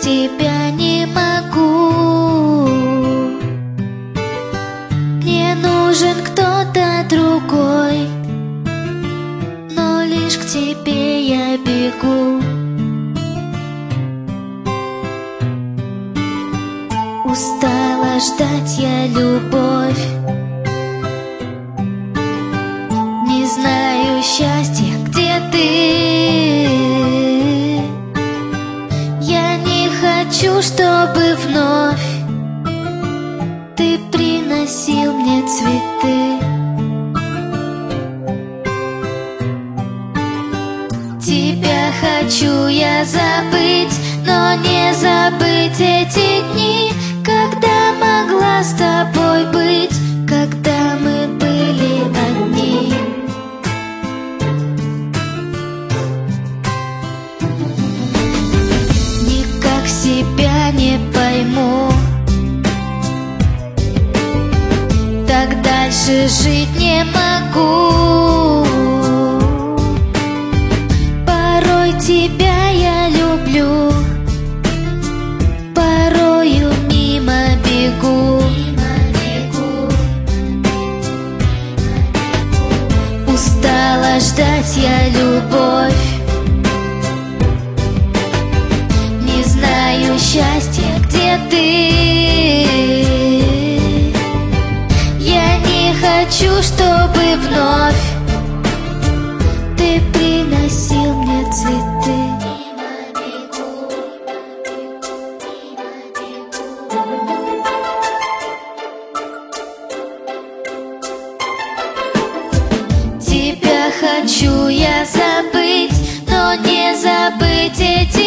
тебя не могу. Мне нужен кто-то другой, но лишь к тебе я бегу. Устала ждать я любовь, не знаю счастья, где ты. Я не хочу, чтобы вновь ты приносил мне цветы. Тебя хочу я забыть, но не забыть эти дни, когда могла с тобой быть, когда мы были одни. Никак себя не пойму, так дальше жить не могу. Порой тебя я люблю, порою мимо бегу. Устала ждать я любовь, не знаю счастья, где ты. Я не хочу, чтобы вновь ты приносил мне цветы. Тебя хочу я забыть, но не забыть эти